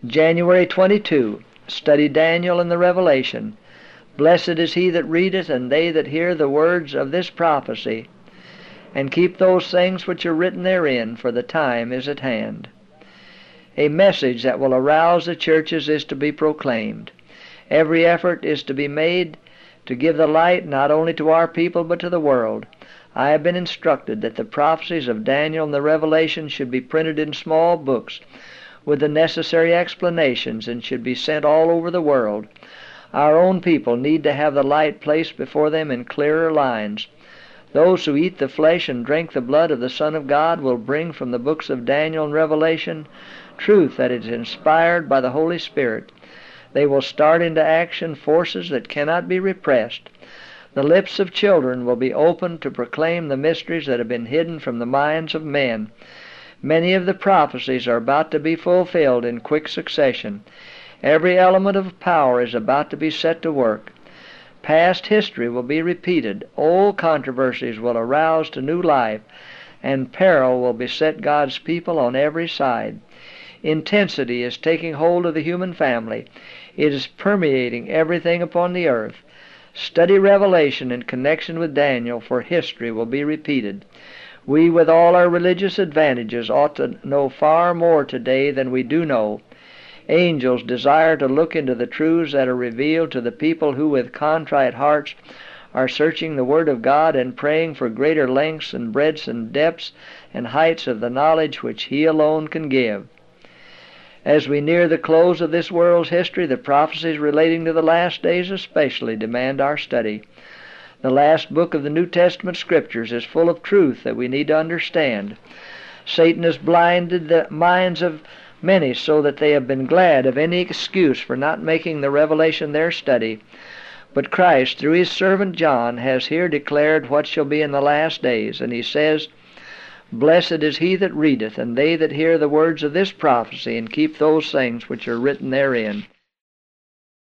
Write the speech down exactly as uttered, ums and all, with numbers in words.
January twenty-second. Study Daniel and the Revelation. Blessed is he that readeth, and they that hear the words of this prophecy, and keep those things which are written therein, for the time is at hand. A message that will arouse the churches is to be proclaimed. Every effort is to be made to give the light not only to our people but to the world. I have been instructed that the prophecies of Daniel and the Revelation should be printed in small books with the necessary explanations, and should be sent all over the world. Our own people need to have the light placed before them in clearer lines. Those who eat the flesh and drink the blood of the Son of God will bring from the books of Daniel and Revelation truth that is inspired by the Holy Spirit. They will start into action forces that cannot be repressed. The lips of children will be opened to proclaim the mysteries that have been hidden from the minds of men. Many of the prophecies are about to be fulfilled in quick succession. Every element of power is about to be set to work. Past history will be repeated. Old controversies will arouse to new life, and peril will beset God's people on every side. Intensity is taking hold of the human family. It is permeating everything upon the earth. Study Revelation in connection with Daniel, for history will be repeated. We, with all our religious advantages, ought to know far more today than we do know. Angels desire to look into the truths that are revealed to the people who with contrite hearts are searching the Word of God and praying for greater lengths and breadths and depths and heights of the knowledge which He alone can give. As we near the close of this world's history, the prophecies relating to the last days especially demand our study. The last book of the New Testament Scriptures is full of truth that we need to understand. Satan has blinded the minds of many so that they have been glad of any excuse for not making the Revelation their study. But Christ, through His servant John, has here declared what shall be in the last days, and He says, Blessed is he that readeth, and they that hear the words of this prophecy, and keep those things which are written therein.